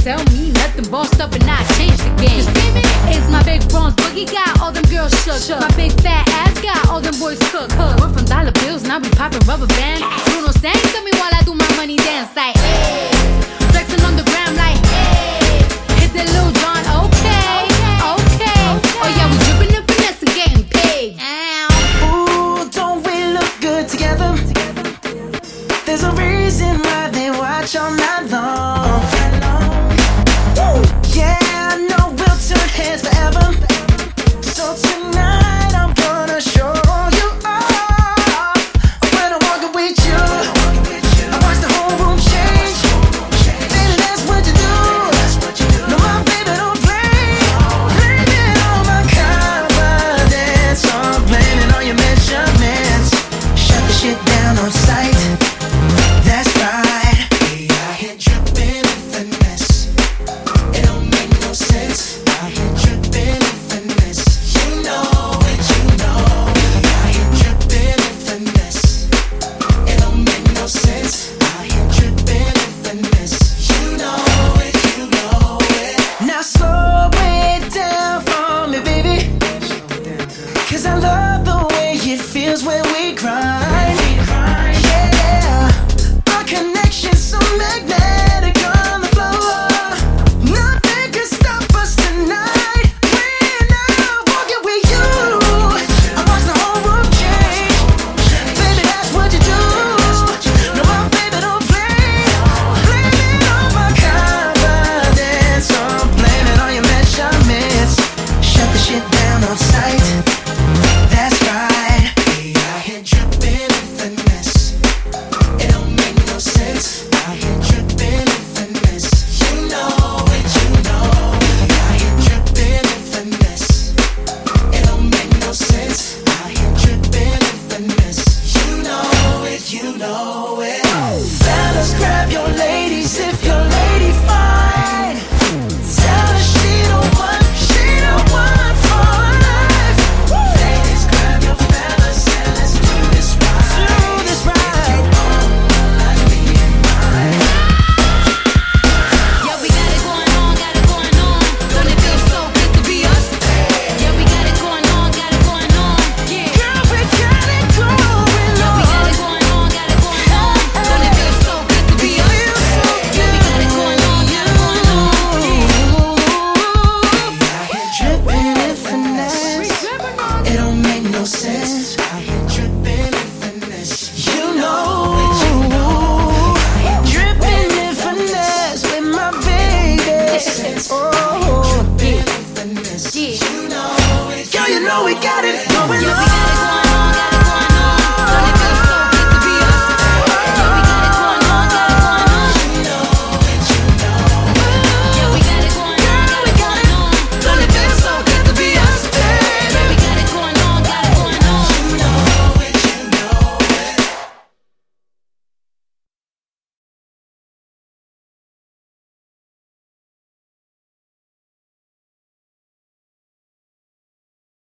tell me nothing, bossed up and I changed the game. You see me? It's my big bronze boogie got all them girls shook. My big fat ass got all them boys cook. We're from dollar bills, now we poppin' rubber bands. Bruno sang to me while I do my money dance like, hey. Flexing on the gram like, hey. Hit the Lil Jon, okay. Oh yeah, we drippin' and finesse and getting paid. Ooh, don't we look good together? There's a reason why they watch all night long. Yeah, I know we'll turn heads forever. So tonight I'm gonna show you off. When I'm walking with you, I watch the whole room change. Baby, that's what you do. No, my baby don't play. Blaming on my confidence, I'm blaming on your measurements. Shut the shit down on sight. That's right. Hey, I hit drippin' and finesse. It don't make no sense. I hit drippin' and finesse. You know it, you know it. I hit drippin' and finesse. It don't make no sense. I hit drippin' and finesse. You know it, you know it. Now slow it down for me, baby. 'Cause I love the way it feels when we grind. Yeah, our connection's so magnetic on the floor. Nothing can stop us tonight. When I'm walking with you, I watch the whole room change. Baby, that's what you do. No, my baby don't play. Blaming on my confidence, I'm blaming on your measurements. Shut the shit down on sight. That's right. Hey, I hit drippin' and finesse. It don't make no sense. I hit drippin' and finesse. You know it, you know it. I hit drippin' and finesse. It don't make no sense. I hit drippin' and finesse. You know it, you know it. Fellas, grab your ladies if your lady fine. Tell her she don't want for life. Ladies, grab your fellas and let's do this right. If you want one like me and mine. Yeah, we got it going on. Don't it feel so good to be us? Yeah, we got it going on. Yeah. Girl, we got it going on. Yeah, we got it going on. Don't it feel so good to be us? Yeah, we got it going on. Yeah. I hit drippin' and finesse. It don't make no sense. I hit drippin' and finesse. You know it, you know it. I hit drippin' and finesse with my baby. Oh, drippin' and finesse. You know it. Girl, you know we got it going